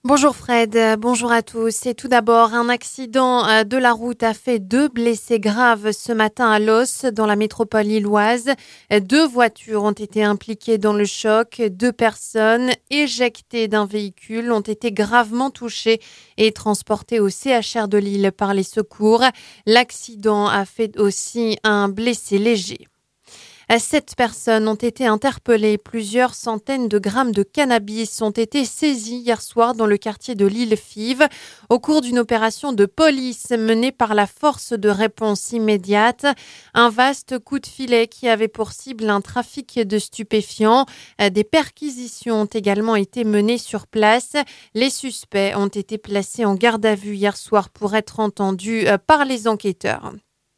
Bonjour Fred, bonjour à tous. Et tout d'abord, un accident de la route a fait 2 blessés graves ce matin à Los, dans la métropole lilloise. 2 voitures ont été impliquées dans le choc. 2 personnes éjectées d'un véhicule ont été gravement touchées et transportées au CHR de Lille par les secours. L'accident a fait aussi un blessé léger. 7 personnes ont été interpellées. Plusieurs centaines de grammes de cannabis ont été saisis hier soir dans le quartier de l'Île-Five au cours d'une opération de police menée par la force de réponse immédiate. Un vaste coup de filet qui avait pour cible un trafic de stupéfiants. Des perquisitions ont également été menées sur place. Les suspects ont été placés en garde à vue hier soir pour être entendus par les enquêteurs.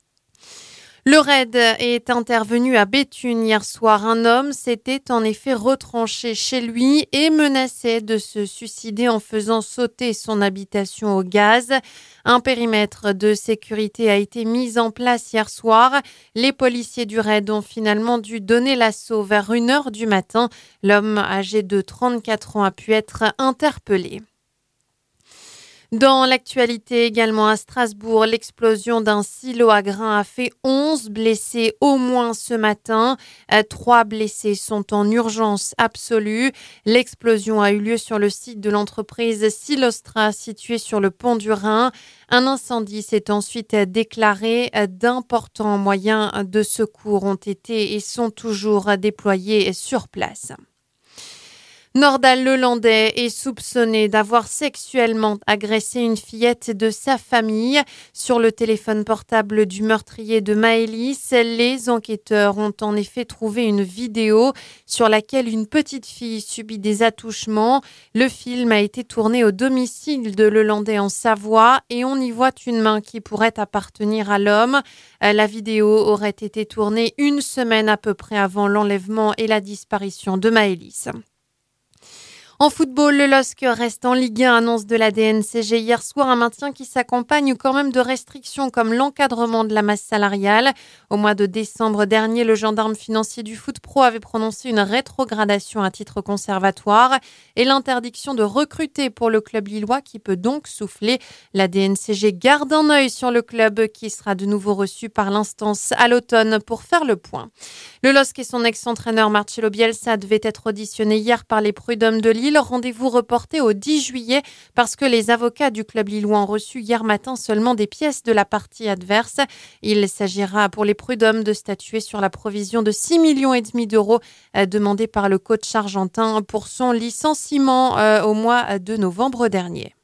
Le raid est intervenu à Béthune hier soir. Un homme s'était en effet retranché chez lui et menaçait de se suicider en faisant sauter son habitation au gaz. Un périmètre de sécurité a été mis en place hier soir. Les policiers du raid ont finalement dû donner l'assaut vers 1h du matin. L'homme âgé de 34 ans a pu être interpellé. Dans l'actualité également à Strasbourg, l'explosion d'un silo à grains a fait 11 blessés au moins ce matin. 3 blessés sont en urgence absolue. L'explosion a eu lieu sur le site de l'entreprise Silostra située sur le pont du Rhin. Un incendie s'est ensuite déclaré. D'importants moyens de secours ont été et sont toujours déployés sur place. Nordal Lelandais est soupçonné d'avoir sexuellement agressé une fillette de sa famille. Sur le téléphone portable du meurtrier de Maëlys, les enquêteurs ont en effet trouvé une vidéo sur laquelle une petite fille subit des attouchements. Le film a été tourné au domicile de Lelandais en Savoie et on y voit une main qui pourrait appartenir à l'homme. La vidéo aurait été tournée 1 semaine à peu près avant l'enlèvement et la disparition de Maëlys. En football, le LOSC reste en Ligue 1, annonce de la DNCG hier soir, un maintien qui s'accompagne quand même de restrictions comme l'encadrement de la masse salariale. Au mois de décembre dernier, le gendarme financier du foot pro avait prononcé une rétrogradation à titre conservatoire et l'interdiction de recruter pour le club lillois qui peut donc souffler. La DNCG garde un œil sur le club qui sera de nouveau reçu par l'instance à l'automne pour faire le point. Le LOSC et son ex-entraîneur Marcelo Bielsa devaient être auditionnés hier par les prud'hommes de Lille. Rendez-vous reporté au 10 juillet parce que les avocats du club lillois ont reçu hier matin seulement des pièces de la partie adverse. Il s'agira pour les prud'hommes de statuer sur la provision de 6,5 millions d'euros demandée par le coach argentin pour son licenciement au mois de novembre dernier.